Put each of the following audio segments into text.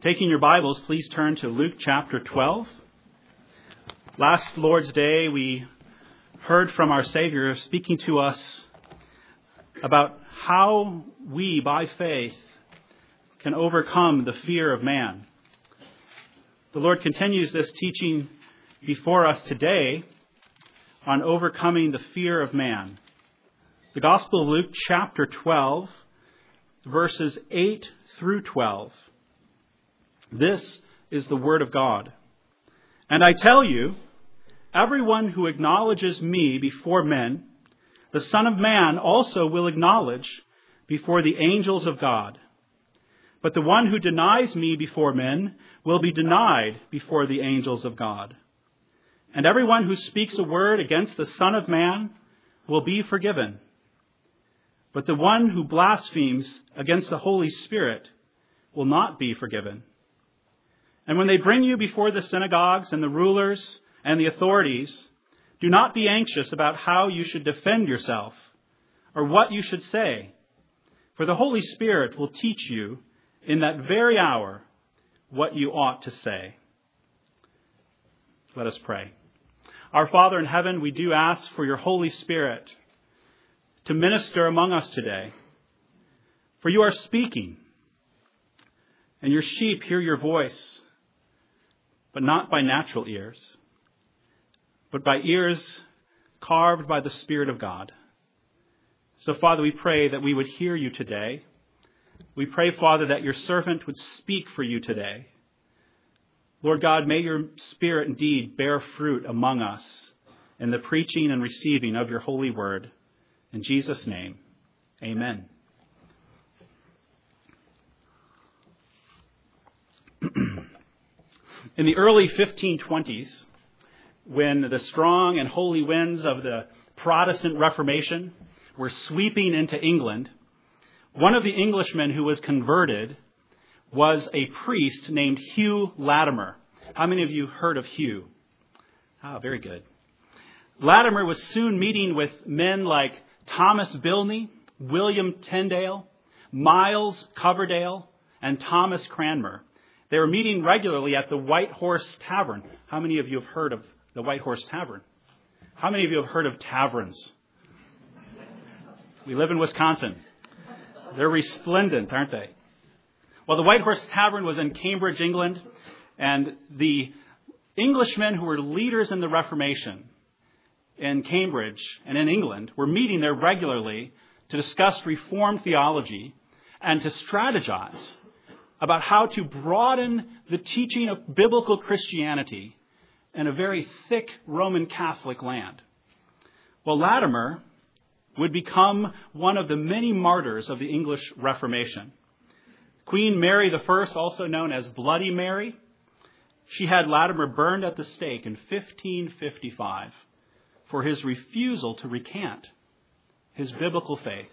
Taking your Bibles, please turn to Luke chapter 12. Last Lord's Day, we heard from our Savior speaking to us about how we, by faith, can overcome the fear of man. The Lord continues this teaching before us today on overcoming the fear of man. The Gospel of Luke chapter 12, verses 8 through 12. This is the word of God. And I tell you, everyone who acknowledges me before men, the Son of Man also will acknowledge before the angels of God. But the one who denies me before men will be denied before the angels of God. And everyone who speaks a word against the Son of Man will be forgiven. But the one who blasphemes against the Holy Spirit will not be forgiven. And when they bring you before the synagogues and the rulers and the authorities, do not be anxious about how you should defend yourself or what you should say, for the Holy Spirit will teach you in that very hour what you ought to say. Let us pray. Our Father in heaven, we do ask for your Holy Spirit to minister among us today. For you are speaking, and your sheep hear your voice, but not by natural ears, but by ears carved by the Spirit of God. So, Father, we pray that we would hear you today. We pray, Father, that your servant would speak for you today. Lord God, may your Spirit indeed bear fruit among us in the preaching and receiving of your holy word. In Jesus' name, amen. In the early 1520s, when the strong and holy winds of the Protestant Reformation were sweeping into England, one of the Englishmen who was converted was a priest named Hugh Latimer. How many of you heard of Hugh? Very good. Latimer was soon meeting with men like Thomas Bilney, William Tyndale, Miles Coverdale, and Thomas Cranmer. They were meeting regularly at the White Horse Tavern. How many of you have heard of the White Horse Tavern? How many of you have heard of taverns? We live in Wisconsin. They're resplendent, aren't they? Well, the White Horse Tavern was in Cambridge, England, and the Englishmen who were leaders in the Reformation in Cambridge and in England were meeting there regularly to discuss Reformed theology and to strategize about how to broaden the teaching of biblical Christianity in a very thick Roman Catholic land. Well, Latimer would become one of the many martyrs of the English Reformation. Queen Mary I, also known as Bloody Mary, she had Latimer burned at the stake in 1555 for his refusal to recant his biblical faith.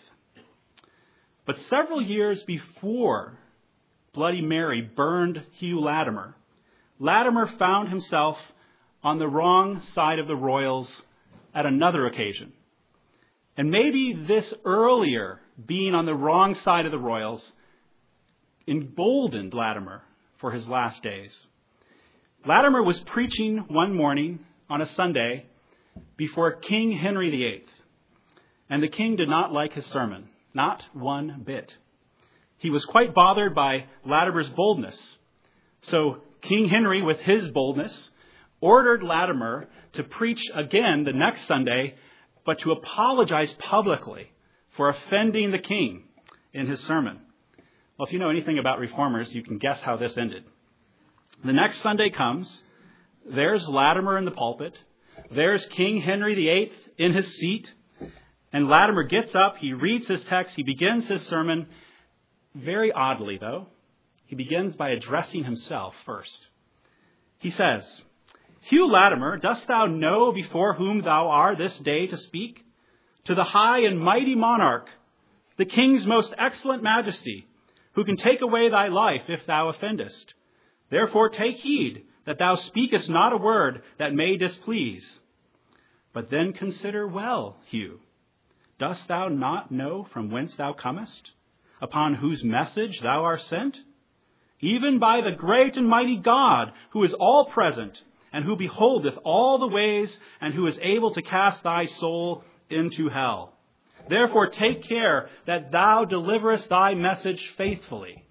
But several years before Bloody Mary burned Hugh Latimer, Latimer found himself on the wrong side of the royals at another occasion. And maybe this earlier being on the wrong side of the royals emboldened Latimer for his last days. Latimer was preaching one morning on a Sunday before King Henry VIII. And the king did not like his sermon, not one bit. He was quite bothered by Latimer's boldness. So King Henry, with his boldness, ordered Latimer to preach again the next Sunday, but to apologize publicly for offending the king in his sermon. Well, if you know anything about reformers, you can guess how this ended. The next Sunday comes. There's Latimer in the pulpit. There's King Henry VIII in his seat. And Latimer gets up, he reads his text, he begins his sermon. Very oddly, though, he begins by addressing himself first. He says, "Hugh Latimer, dost thou know before whom thou art this day to speak? To the high and mighty monarch, the king's most excellent majesty, who can take away thy life if thou offendest. Therefore take heed that thou speakest not a word that may displease. But then consider well, Hugh. Dost thou not know from whence thou comest, upon whose message thou art sent? even by the great and mighty God, who is all present, and who beholdeth all the ways, and who is able to cast thy soul into hell. Therefore take care that thou deliverest thy message faithfully.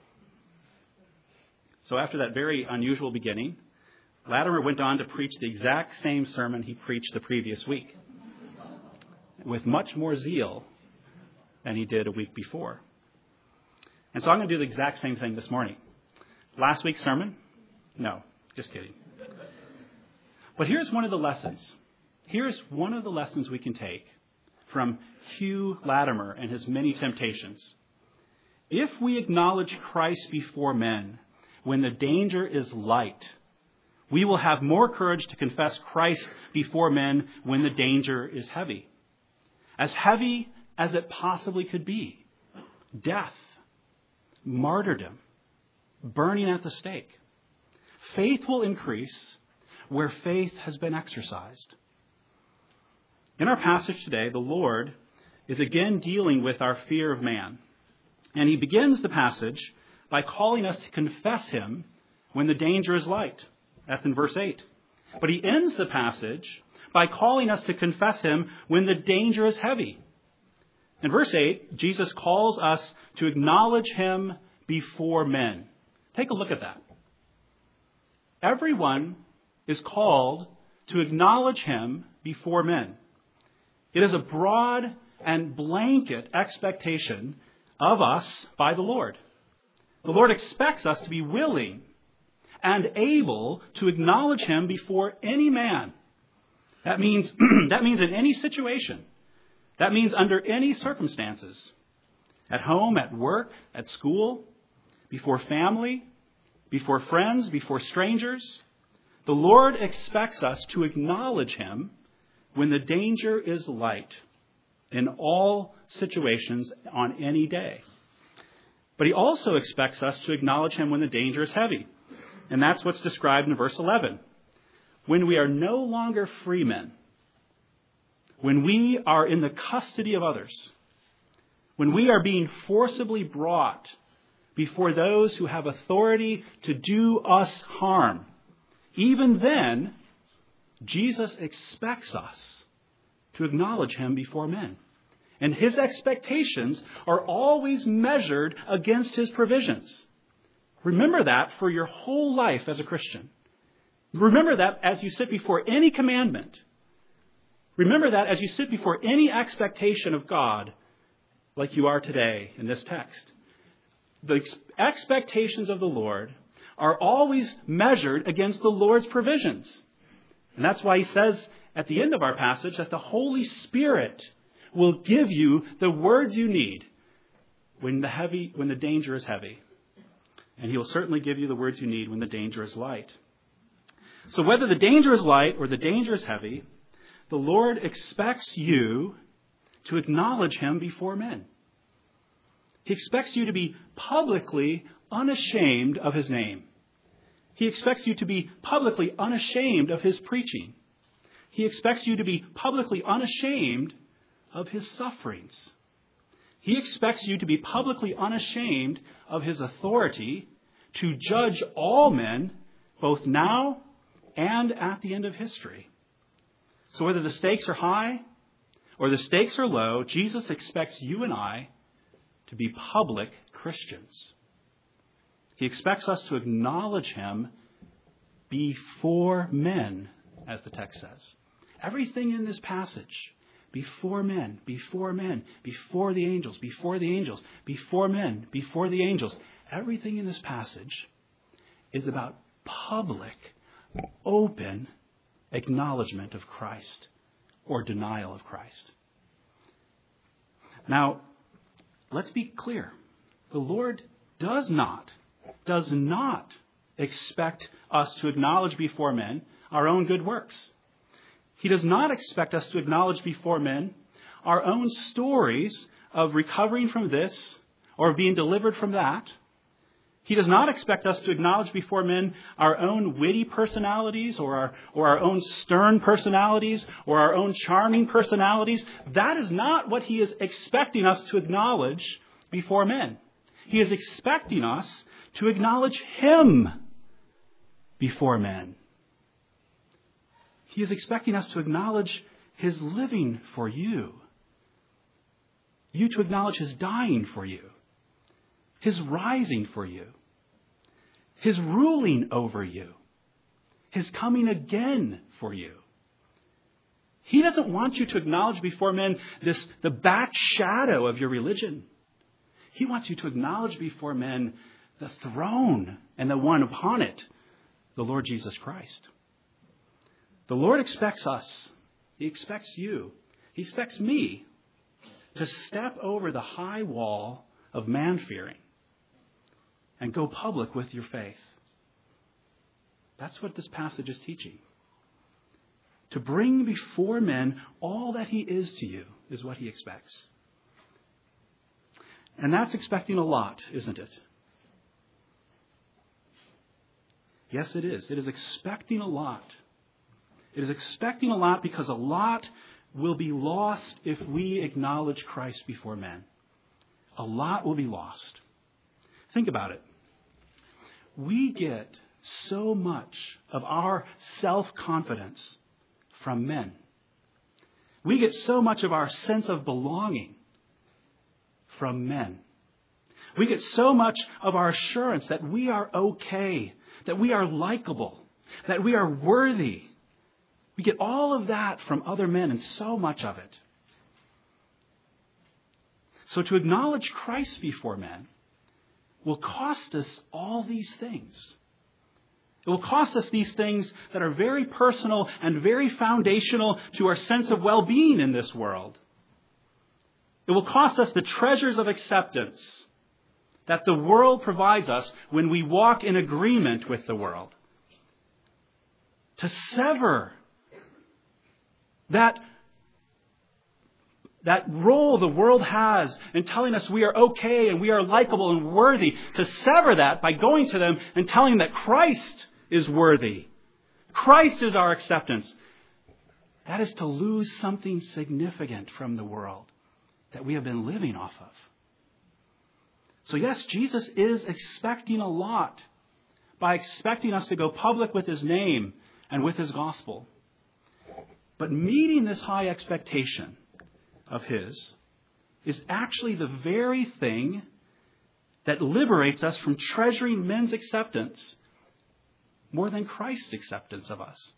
So after that very unusual beginning, Latimer went on to preach the exact same sermon he preached the previous week, with much more zeal than he did a week before. And so I'm going to do the exact same thing this morning. Last week's sermon? No, just kidding. But here's one of the lessons. Here's one of the lessons we can take from Hugh Latimer and his many temptations. If we acknowledge Christ before men when the danger is light, we will have more courage to confess Christ before men when the danger is heavy. As heavy as it possibly could be. Death, martyrdom, burning at the stake. Faith will increase where faith has been exercised. In our passage today, the Lord is again dealing with our fear of man. And he begins the passage by calling us to confess him when the danger is light. That's in verse 8. But he ends the passage by calling us to confess him when the danger is heavy. In verse 8, Jesus calls us to acknowledge him before men. Take a look at that. Everyone is called to acknowledge him before men. It is a broad and blanket expectation of us by the Lord. The Lord expects us to be willing and able to acknowledge him before any man. That means in any situation. That means under any circumstances. At home, at work, at school, before family, before friends, before strangers. The Lord expects us to acknowledge him when the danger is light in all situations on any day. But he also expects us to acknowledge him when the danger is heavy. And that's what's described in verse 11. When we are no longer free men, when we are in the custody of others, when we are being forcibly brought before those who have authority to do us harm, even then, Jesus expects us to acknowledge him before men. And his expectations are always measured against his provisions. Remember that for your whole life as a Christian. Remember that as you sit before any commandment. Remember that as you sit before any expectation of God, like you are today in this text. The expectations of the Lord are always measured against the Lord's provisions. And that's why he says at the end of our passage that the Holy Spirit will give you the words you need when the danger is heavy. And he will certainly give you the words you need when the danger is light. So whether the danger is light or the danger is heavy, the Lord expects you to acknowledge him before men. He expects you to be publicly unashamed of his name. He expects you to be publicly unashamed of his preaching. He expects you to be publicly unashamed of his sufferings. He expects you to be publicly unashamed of his authority to judge all men, both now and at the end of history. So whether the stakes are high or the stakes are low, Jesus expects you and I to be public Christians. He expects us to acknowledge him before men, as the text says. Everything in this passage, before men, before men, before the angels, before the angels, before men, before the angels. Everything in this passage is about public, open acknowledgement of Christ or denial of Christ. Now, let's be clear. The Lord does not expect us to acknowledge before men our own good works. He does not expect us to acknowledge before men our own stories of recovering from this or being delivered from that. He does not expect us to acknowledge before men our own witty personalities or our own stern personalities or our own charming personalities. That is not what he is expecting us to acknowledge before men. He is expecting us to acknowledge Him before men. He is expecting us to acknowledge His living for you. You to acknowledge His dying for you. His rising for you. His ruling over you. His coming again for you. He doesn't want you to acknowledge before men the back shadow of your religion. He wants you to acknowledge before men the throne and the one upon it, the Lord Jesus Christ. The Lord expects us. He expects you. He expects me to step over the high wall of man-fearing and go public with your faith. That's what this passage is teaching. To bring before men all that He is to you is what He expects. And that's expecting a lot, isn't it? Yes, it is. It is expecting a lot. It is expecting a lot because a lot will be lost if we acknowledge Christ before men. A lot will be lost. Think about it. We get so much of our self-confidence from men. We get so much of our sense of belonging from men. We get so much of our assurance that we are okay, that we are likable, that we are worthy. We get all of that from other men and so much of it. So to acknowledge Christ before men will cost us all these things. It will cost us these things that are very personal and very foundational to our sense of well-being in this world. It will cost us the treasures of acceptance that the world provides us when we walk in agreement with the world. To sever that role the world has in telling us we are okay and we are likable and worthy, to sever that by going to them and telling them that Christ is worthy. Christ is our acceptance. That is to lose something significant from the world that we have been living off of. So yes, Jesus is expecting a lot by expecting us to go public with His name and with His gospel. But meeting this high expectation of His is actually the very thing that liberates us from treasuring men's acceptance more than Christ's acceptance of us.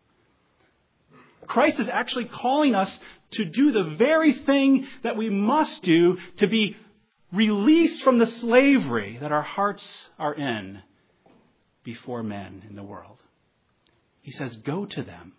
Christ is actually calling us to do the very thing that we must do to be released from the slavery that our hearts are in before men in the world. He says, go to them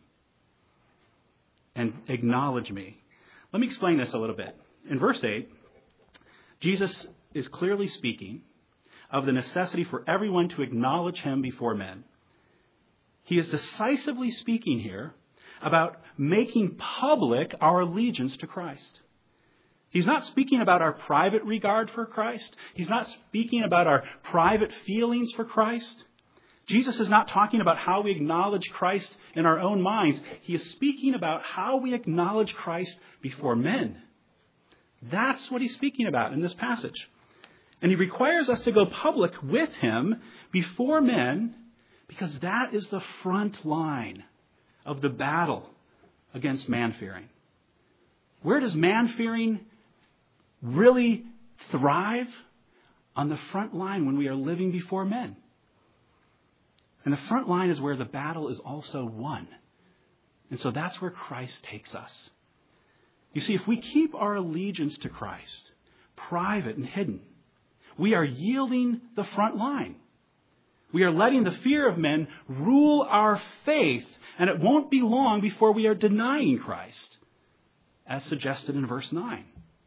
and acknowledge me. Let me explain this a little bit. In verse 8, Jesus is clearly speaking of the necessity for everyone to acknowledge Him before men. He is decisively speaking here about making public our allegiance to Christ. He's not speaking about our private regard for Christ. He's not speaking about our private feelings for Christ. Jesus is not talking about how we acknowledge Christ in our own minds. He is speaking about how we acknowledge Christ before men. That's what He's speaking about in this passage. And He requires us to go public with Him before men because that is the front line of the battle against man-fearing. Where does man-fearing really thrive? On the front line when we are living before men. And the front line is where the battle is also won. And so that's where Christ takes us. You see, if we keep our allegiance to Christ private and hidden, we are yielding the front line. We are letting the fear of men rule our faith, and it won't be long before we are denying Christ, as suggested in verse 9.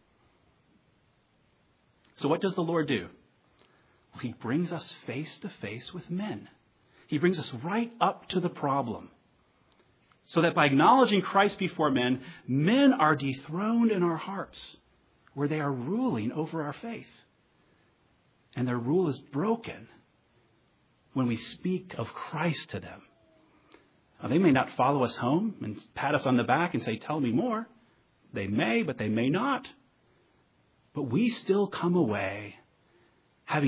So what does the Lord do? Well, He brings us face to face with men. He brings us right up to the problem. So that by acknowledging Christ before men, men are dethroned in our hearts, where they are ruling over our faith. And their rule is broken when we speak of Christ to them. Now, they may not follow us home and pat us on the back and say, tell me more. They may, but they may not. But we still come away having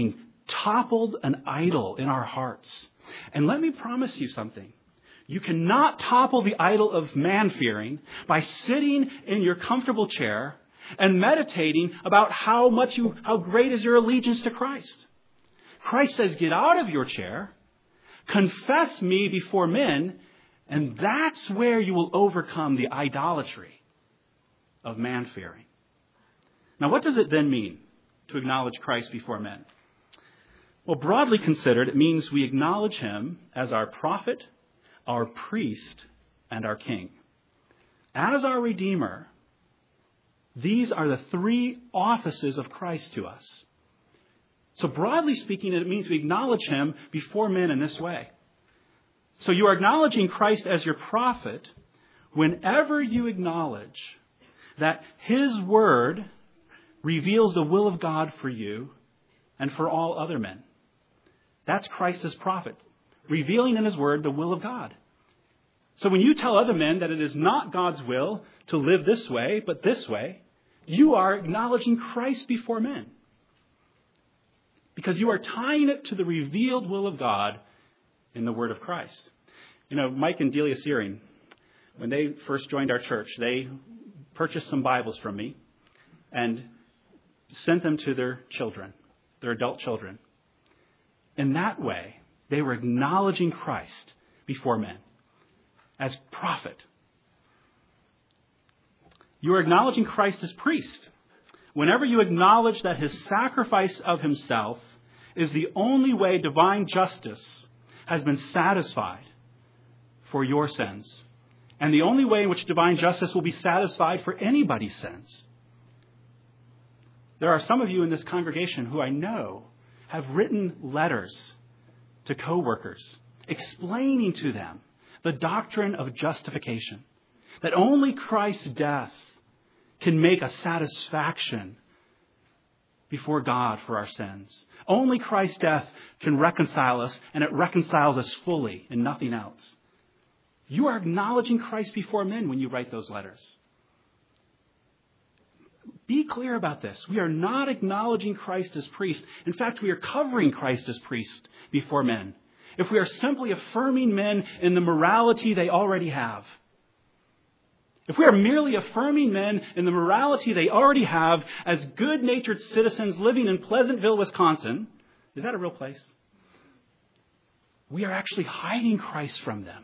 toppled an idol in our hearts. And let me promise you something. You cannot topple the idol of man-fearing by sitting in your comfortable chair and meditating about how great is your allegiance to Christ. Christ says, get out of your chair, confess me before men, and that's where you will overcome the idolatry of man-fearing. Now, what does it then mean to acknowledge Christ before men? Well, broadly considered, it means we acknowledge him as our prophet, our priest, and our king. As our Redeemer, these are the three offices of Christ to us. So broadly speaking, it means we acknowledge him before men in this way. So you are acknowledging Christ as your prophet whenever you acknowledge that his word reveals the will of God for you and for all other men. That's Christ as prophet, revealing in his word the will of God. So when you tell other men that it is not God's will to live this way, but this way, you are acknowledging Christ before men. Because you are tying it to the revealed will of God in the word of Christ. You know, Mike and Delia Searing, when they first joined our church, they purchased some Bibles from me and sent them to their children, their adult children. In that way, they were acknowledging Christ before men as prophet. You are acknowledging Christ as priest. Whenever you acknowledge that his sacrifice of himself is the only way divine justice has been satisfied for your sins, and the only way in which divine justice will be satisfied for anybody's sins. There are some of you in this congregation who I know have written letters to coworkers explaining to them the doctrine of justification, that only Christ's death can make a satisfaction before God for our sins. Only Christ's death can reconcile us, and it reconciles us fully and nothing else. You are acknowledging Christ before men when you write those letters. Be clear about this. We are not acknowledging Christ as priest. In fact, we are covering Christ as priest before men. If we are simply affirming men in the morality they already have. If we are merely affirming men in the morality they already have as good-natured citizens living in Pleasantville, Wisconsin, is that a real place? We are actually hiding Christ from them.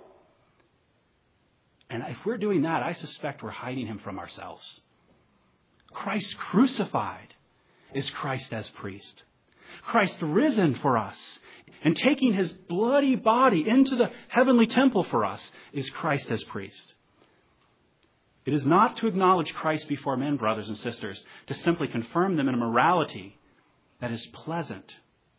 And if we're doing that, I suspect we're hiding him from ourselves. Christ crucified is Christ as priest. Christ risen for us and taking his bloody body into the heavenly temple for us is Christ as priest. It is not to acknowledge Christ before men, brothers and sisters, to simply confirm them in a morality that is pleasant.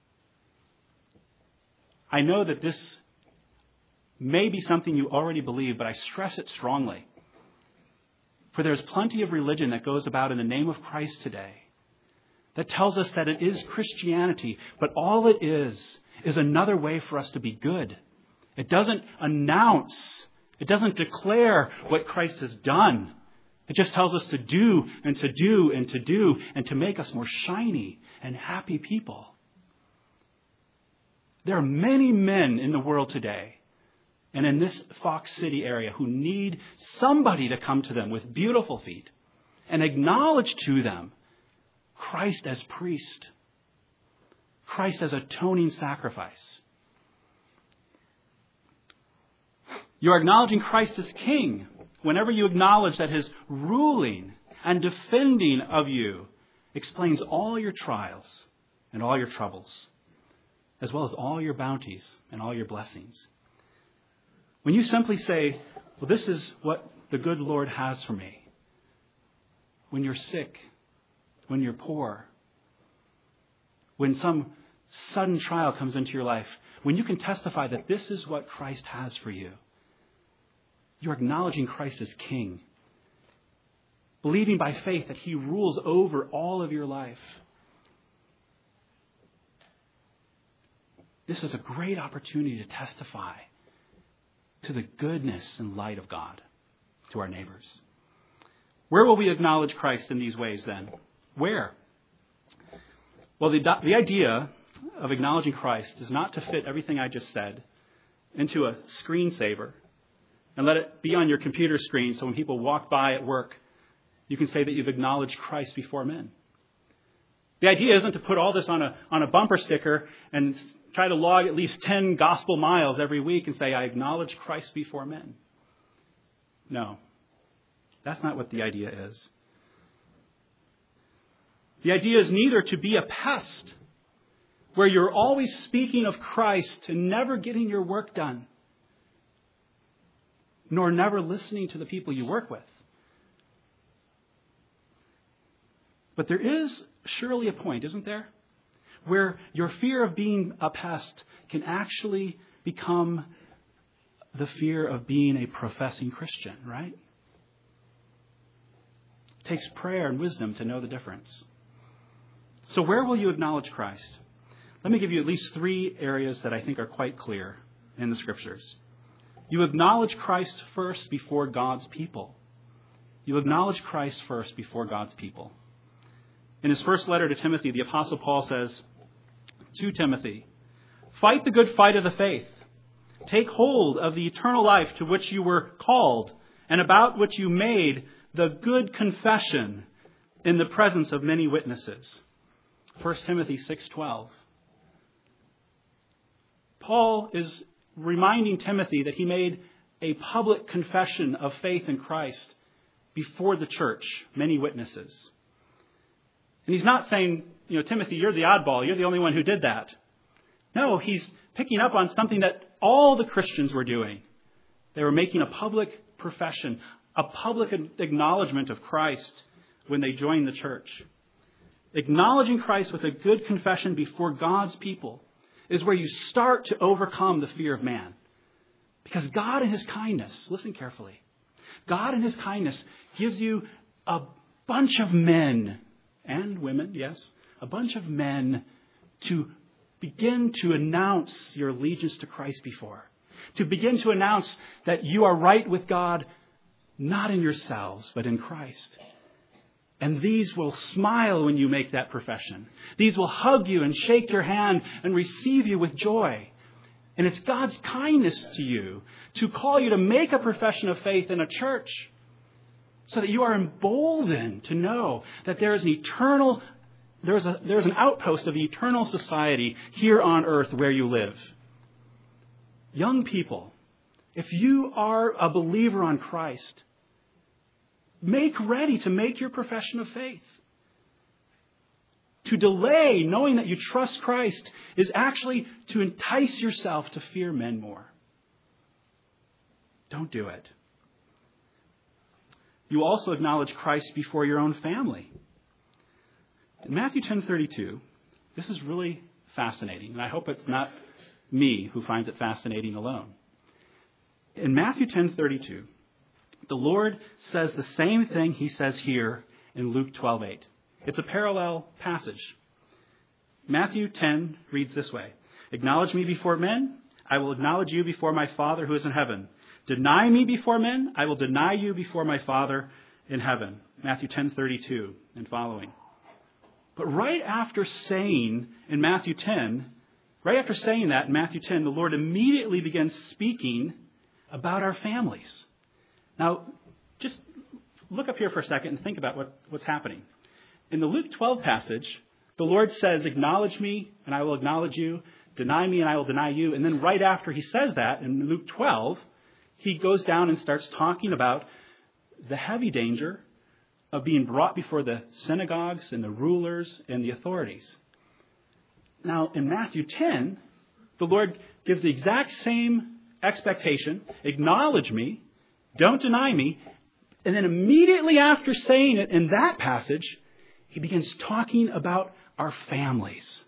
I know that this may be something you already believe, but I stress it strongly. For there's plenty of religion that goes about in the name of Christ today that tells us that it is Christianity, but all it is another way for us to be good. It doesn't announce, it doesn't declare what Christ has done. It just tells us to do and to do and to do and to make us more shiny and happy people. There are many men in the world today and in this Fox City area who need somebody to come to them with beautiful feet and acknowledge to them Christ as priest, Christ as atoning sacrifice. You are acknowledging Christ as king whenever you acknowledge that his ruling and defending of you explains all your trials and all your troubles, as well as all your bounties and all your blessings. When you simply say, well, this is what the good Lord has for me. When you're sick, when you're poor, when some sudden trial comes into your life, when you can testify that this is what Christ has for you, you're acknowledging Christ as king, believing by faith that he rules over all of your life. This is a great opportunity to testify to the goodness and light of God to our neighbors. Where will we acknowledge Christ in these ways then? Where? Well, the idea of acknowledging Christ is not to fit everything I just said into a screensaver and let it be on your computer screen so when people walk by at work, you can say that you've acknowledged Christ before men. The idea isn't to put all this on a bumper sticker and try to log at least 10 gospel miles every week and say, I acknowledge Christ before men. No, that's not what the idea is. The idea is neither to be a pest, where you're always speaking of Christ and never getting your work done, nor never listening to the people you work with. But there is surely a point, isn't there, where your fear of being a pest can actually become the fear of being a professing Christian, right? It takes prayer and wisdom to know the difference. So where will you acknowledge Christ? Let me give you at least 3 areas that I think are quite clear in the Scriptures. You acknowledge Christ first before God's people. You acknowledge Christ first before God's people. In his first letter to Timothy, the Apostle Paul says to Timothy, fight the good fight of the faith. Take hold of the eternal life to which you were called and about which you made the good confession in the presence of many witnesses. 1 Timothy 6:12. Paul is reminding Timothy that he made a public confession of faith in Christ before the church, many witnesses. And he's not saying, Timothy, you're the oddball. You're the only one who did that. No, he's picking up on something that all the Christians were doing. They were making a public profession, a public acknowledgement of Christ when they joined the church. Acknowledging Christ with a good confession before God's people is where you start to overcome the fear of man. Because God in his kindness, listen carefully, God in his kindness gives you a bunch of men and women, yes, a bunch of men to begin to announce your allegiance to Christ before. To begin to announce that you are right with God, not in yourselves, but in Christ. And these will smile when you make that profession. These will hug you and shake your hand and receive you with joy. And it's God's kindness to you to call you to make a profession of faith in a church so that you are emboldened to know that there is an outpost of the eternal society here on earth where you live. Young people, if you are a believer on Christ, make ready to make your profession of faith. To delay knowing that you trust Christ is actually to entice yourself to fear men more. Don't do it. You also acknowledge Christ before your own family. In Matthew 10:32, this is really fascinating, and I hope it's not me who finds it fascinating alone. In Matthew 10:32, the Lord says the same thing he says here in Luke 12:8. It's a parallel passage. Matthew 10 reads this way. Acknowledge me before men, I will acknowledge you before my Father who is in heaven. Deny me before men, I will deny you before my Father in heaven. Matthew 10:32 and following. But right after saying that in Matthew 10, the Lord immediately begins speaking about our families. Now, just look up here for a second and think about what's happening. In the Luke 12 passage, the Lord says, acknowledge me and I will acknowledge you. Deny me and I will deny you. And then right after he says that in Luke 12, he goes down and starts talking about the heavy danger of being brought before the synagogues and the rulers and the authorities. Now, in Matthew 10, the Lord gives the exact same expectation. Acknowledge me. Don't deny me. And then immediately after saying it in that passage, he begins talking about our families.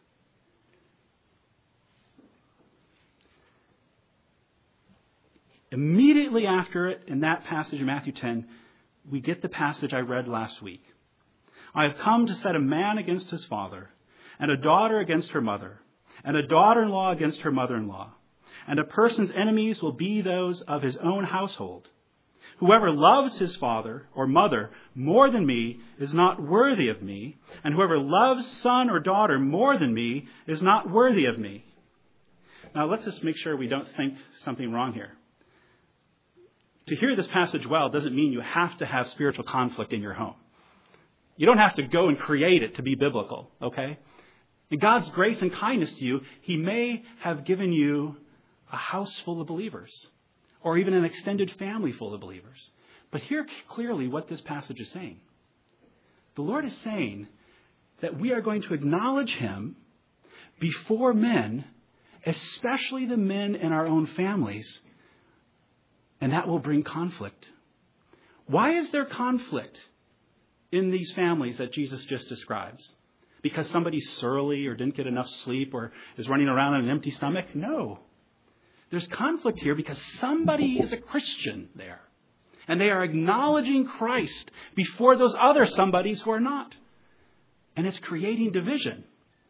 Immediately after it, in that passage in Matthew 10, we get the passage I read last week. I have come to set a man against his father, and a daughter against her mother, and a daughter-in-law against her mother-in-law. And a person's enemies will be those of his own household. Whoever loves his father or mother more than me is not worthy of me, and whoever loves son or daughter more than me is not worthy of me. Now let's just make sure we don't think something wrong here. To hear this passage well doesn't mean you have to have spiritual conflict in your home. You don't have to go and create it to be biblical, okay? In God's grace and kindness to you, he may have given you a house full of believers, or even an extended family full of believers. But hear clearly what this passage is saying. The Lord is saying that we are going to acknowledge him before men, especially the men in our own families, and that will bring conflict. Why is there conflict in these families that Jesus just describes? Because somebody's surly or didn't get enough sleep or is running around on an empty stomach? No. There's conflict here because somebody is a Christian there. And they are acknowledging Christ before those other somebodies who are not. And it's creating division.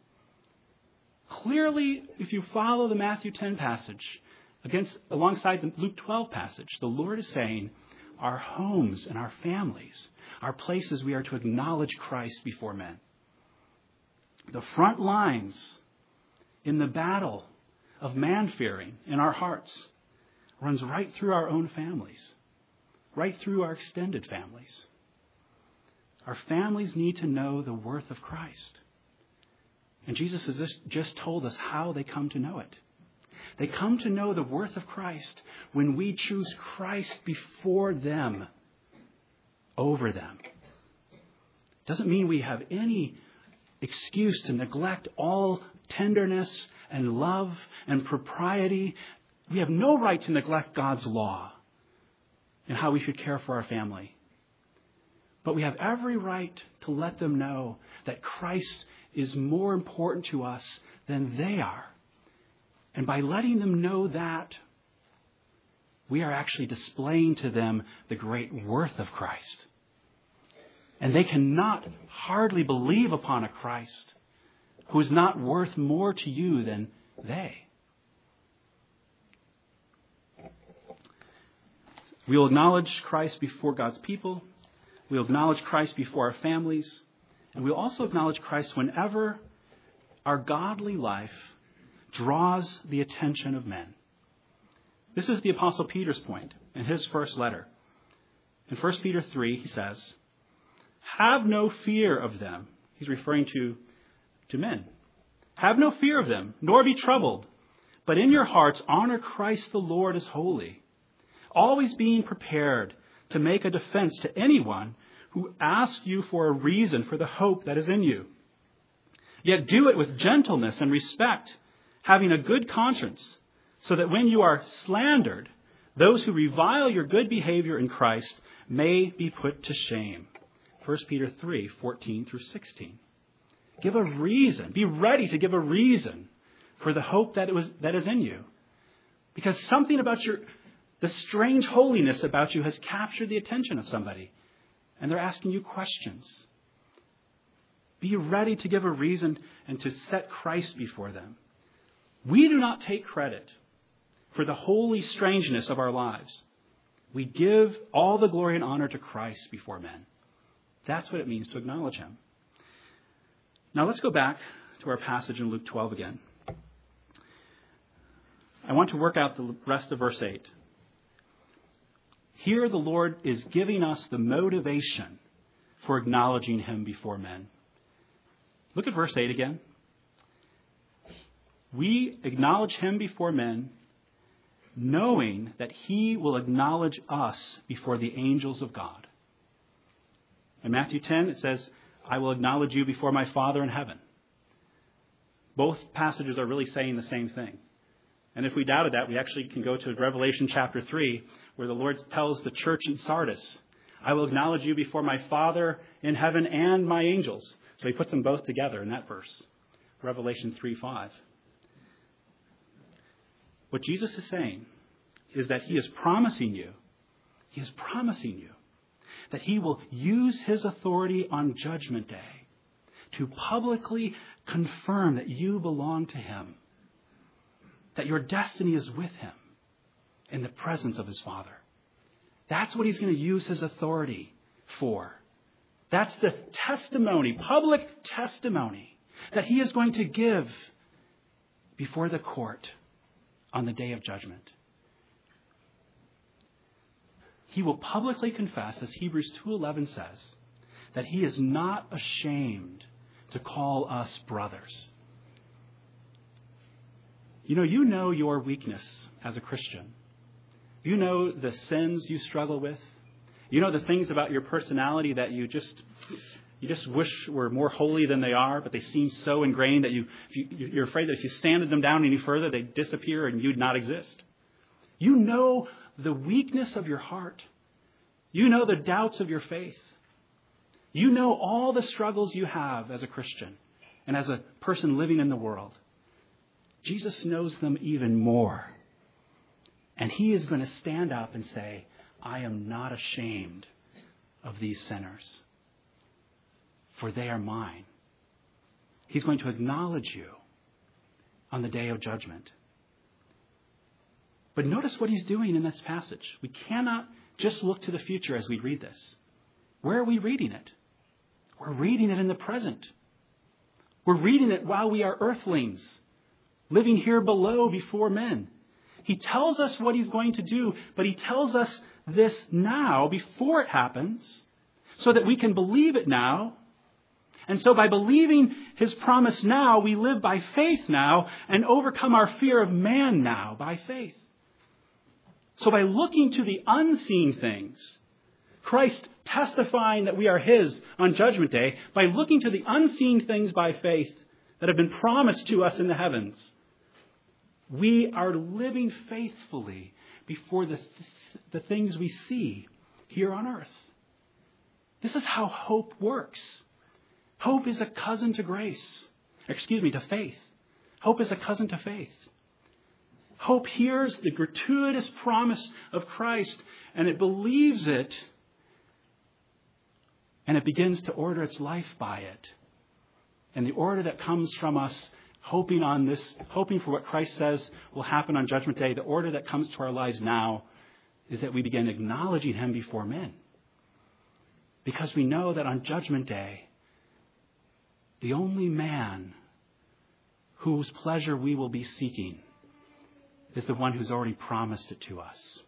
Clearly, if you follow the Matthew 10 passage alongside the Luke 12 passage, the Lord is saying our homes and our families are places we are to acknowledge Christ before men. The front lines in the battle of man-fearing in our hearts runs right through our own families, right through our extended families. Our families need to know the worth of Christ. And Jesus has just told us how they come to know it. They come to know the worth of Christ when we choose Christ before them, over them. Doesn't mean we have any excuse to neglect all tenderness and love and propriety. We have no right to neglect God's law and how we should care for our family. But we have every right to let them know that Christ is more important to us than they are. And by letting them know that, we are actually displaying to them the great worth of Christ. And they cannot hardly believe upon a Christ who is not worth more to you than they. We will acknowledge Christ before God's people. We will acknowledge Christ before our families. And we will also acknowledge Christ whenever our godly life draws the attention of men. This is the Apostle Peter's point in his first letter. In 1 Peter 3, he says, "Have no fear of them." He's referring to men. "Have no fear of them, nor be troubled. But in your hearts honor Christ the Lord as holy, always being prepared to make a defense to anyone who asks you for a reason for the hope that is in you. Yet do it with gentleness and respect, having a good conscience, so that when you are slandered, those who revile your good behavior in Christ may be put to shame." 1 Peter 3, 14 through 16. Give a reason. Be ready to give a reason for the hope that is in you. Because something about the strange holiness about you has captured the attention of somebody. And they're asking you questions. Be ready to give a reason and to set Christ before them. We do not take credit for the holy strangeness of our lives. We give all the glory and honor to Christ before men. That's what it means to acknowledge him. Now let's go back to our passage in Luke 12 again. I want to work out the rest of verse 8. Here the Lord is giving us the motivation for acknowledging him before men. Look at verse 8 again. We acknowledge him before men, knowing that he will acknowledge us before the angels of God. In Matthew 10, it says, "I will acknowledge you before my Father in heaven." Both passages are really saying the same thing. And if we doubted that, we actually can go to Revelation chapter 3, where the Lord tells the church in Sardis, "I will acknowledge you before my Father in heaven and my angels." So he puts them both together in that verse. Revelation 3:5. What Jesus is saying is that he is promising you that he will use his authority on Judgment Day to publicly confirm that you belong to him, that your destiny is with him in the presence of his Father. That's what he's going to use his authority for. That's the testimony, public testimony, that he is going to give before the court on the day of judgment. He will publicly confess, as Hebrews 2:11 says, that he is not ashamed to call us brothers. You know your weakness as a Christian. You know the sins you struggle with. You know the things about your personality that you just wish were more holy than they are, but they seem so ingrained that you're afraid that if you sanded them down any further, they'd disappear and you'd not exist. You know the weakness of your heart. You know the doubts of your faith. You know all the struggles you have as a Christian and as a person living in the world. Jesus knows them even more. And he is going to stand up and say, I am not ashamed of these sinners, for they are mine. He's going to acknowledge you on the day of judgment. But notice what he's doing in this passage. We cannot just look to the future as we read this. Where are we reading it? We're reading it in the present. We're reading it while we are earthlings, living here below before men. He tells us what he's going to do, but he tells us this now, before it happens, so that we can believe it now. And so by believing his promise now, we live by faith now and overcome our fear of man now by faith. So by looking to the unseen things, Christ testifying that we are his on Judgment Day, by looking to the unseen things by faith that have been promised to us in the heavens, we are living faithfully before the things we see here on earth. This is how hope works. Hope is a cousin to to faith. Hope is a cousin to faith. Hope hears the gratuitous promise of Christ and it believes it and it begins to order its life by it. And the order that comes from us hoping for what Christ says will happen on Judgment Day, the order that comes to our lives now is that we begin acknowledging him before men. Because we know that on Judgment Day, the only man whose pleasure we will be seeking is the one who's already promised it to us.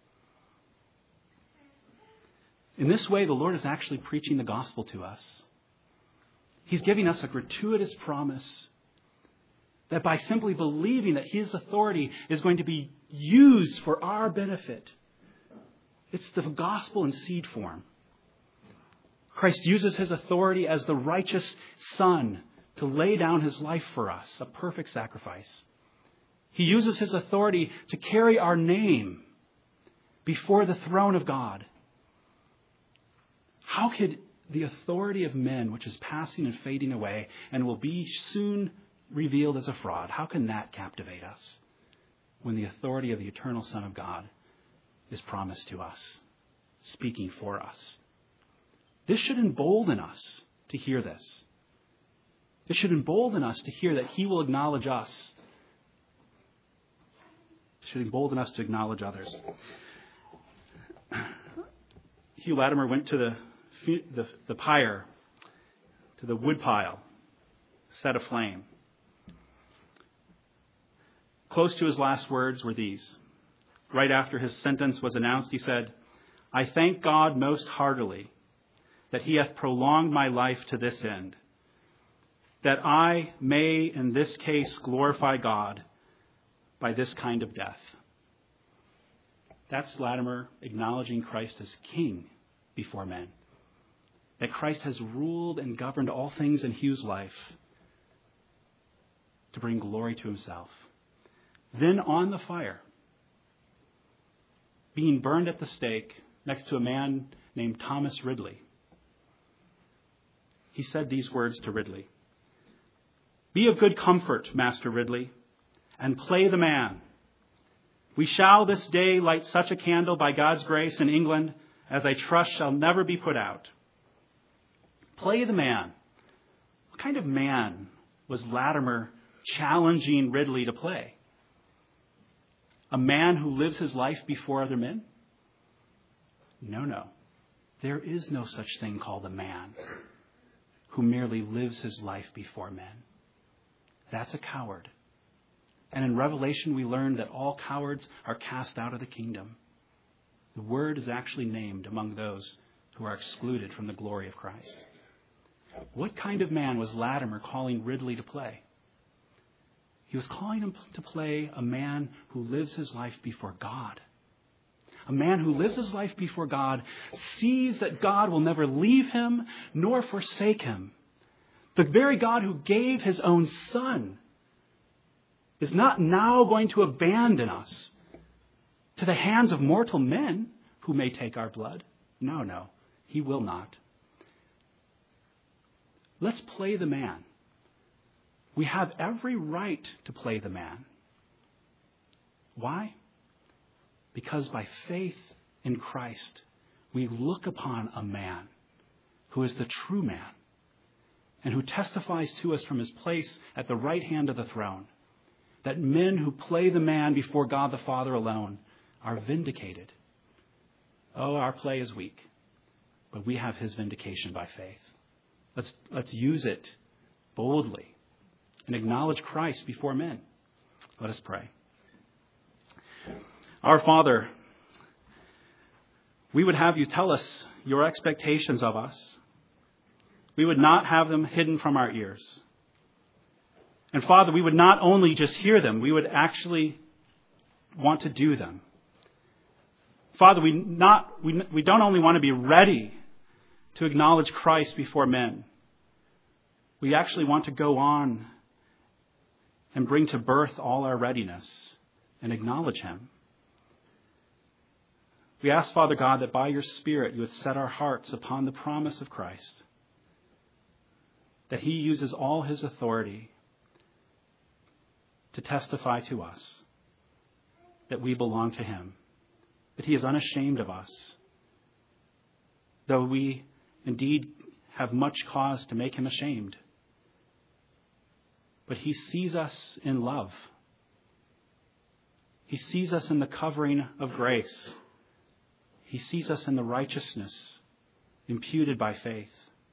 In this way, the Lord is actually preaching the gospel to us. He's giving us a gratuitous promise that by simply believing that his authority is going to be used for our benefit, it's the gospel in seed form. Christ uses his authority as the righteous Son to lay down his life for us, a perfect sacrifice. He uses his authority to carry our name before the throne of God. How could the authority of men, which is passing and fading away and will be soon revealed as a fraud, how can that captivate us when the authority of the eternal Son of God is promised to us, speaking for us? This should embolden us to hear this. This should embolden us to hear that he will acknowledge us. It should embolden us to acknowledge others. Hugh Latimer went to the pyre, to the wood pile, set aflame. Close to his last words were these. Right after his sentence was announced, he said, I thank God most heartily that he hath prolonged my life to this end, that I may in this case glorify God by this kind of death. That's Latimer acknowledging Christ as king before men. That Christ has ruled and governed all things in Hugh's life to bring glory to himself. Then on the fire, being burned at the stake next to a man named Thomas Ridley, he said these words to Ridley. Be of good comfort, Master Ridley, and play the man. We shall this day light such a candle by God's grace in England as I trust shall never be put out. Play the man. What kind of man was Latimer challenging Ridley to play? A man who lives his life before other men? No. There is no such thing called a man who merely lives his life before men. That's a coward. And in Revelation, we learn that all cowards are cast out of the kingdom. The word is actually named among those who are excluded from the glory of Christ. What kind of man was Latimer calling Ridley to play? He was calling him to play a man who lives his life before God. A man who lives his life before God sees that God will never leave him nor forsake him. The very God who gave his own Son is not now going to abandon us to the hands of mortal men who may take our blood. No, he will not. Let's play the man. We have every right to play the man. Why? Because by faith in Christ, we look upon a man who is the true man and who testifies to us from his place at the right hand of the throne that men who play the man before God the Father alone are vindicated. Oh, our play is weak, but we have his vindication by faith. Let's use it boldly and acknowledge Christ before men. Let us pray. Our Father, we would have you tell us your expectations of us. We would not have them hidden from our ears. And Father, we would not only just hear them, we would actually want to do them. Father, we don't only want to be ready to acknowledge Christ before men. We actually want to go on and bring to birth all our readiness and acknowledge him. We ask, Father God, that by your Spirit you would set our hearts upon the promise of Christ, that he uses all his authority to testify to us that we belong to him, that he is unashamed of us, though we indeed have much cause to make him ashamed. But he sees us in love. He sees us in the covering of grace. He sees us in the righteousness imputed by faith.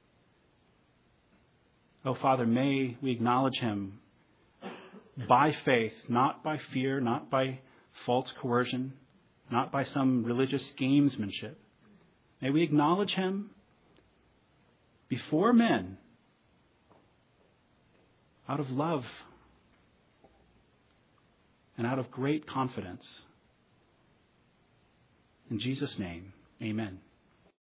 Oh, Father, may we acknowledge him by faith, not by fear, not by false coercion, not by some religious gamesmanship. May we acknowledge him before men out of love and out of great confidence. In Jesus' name, amen.